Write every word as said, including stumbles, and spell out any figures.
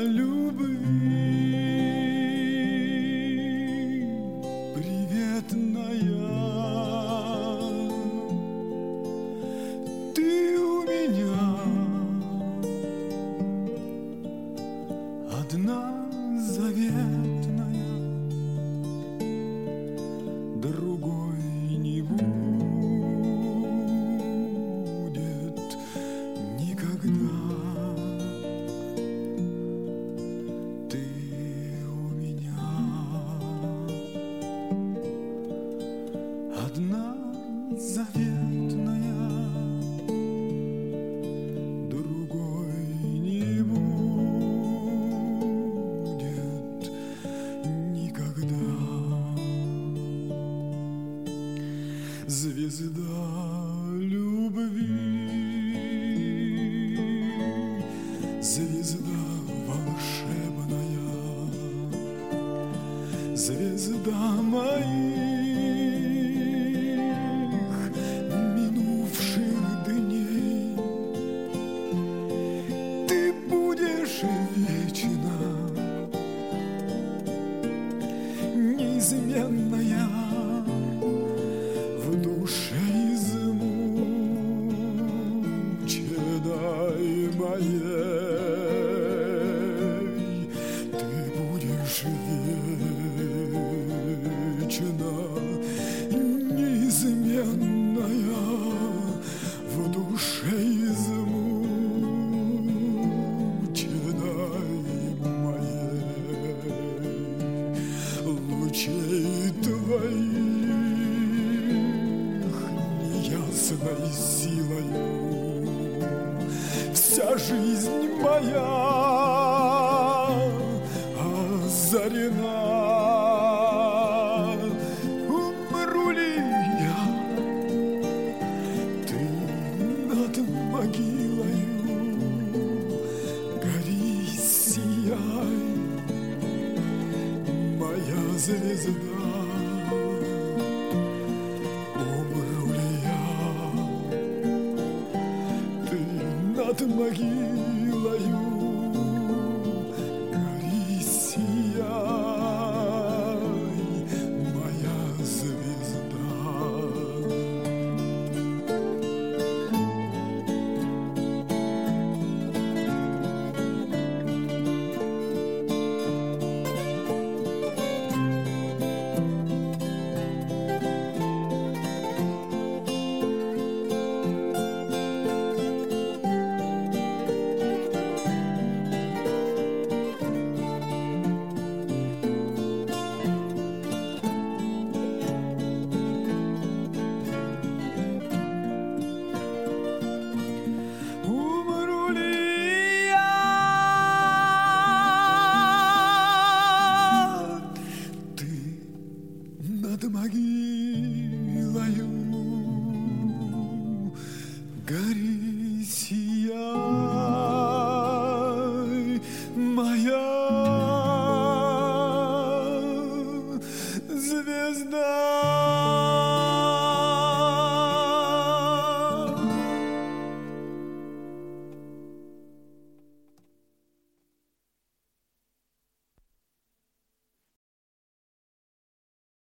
любви приветная, ты у меня одна заветная, другой не будет никогда. Ты у меня одна заветная, другой не будет никогда. Звезда любви, звезда волшебная, звезда моих минувших дней. Ты будешь вечно неизменная в душе измученной моей. Ты будешь вечно неизменная в душе измученной моей. Лучей твоих неясной силою вся жизнь моя озарена. Умру ли я, ты над могилою гори, сияй, моя звезда. Умру ли я, ты над могилою гори, сияй, моя звезда. Умру ли я, ты над могилою гори, сияй, моя звезда.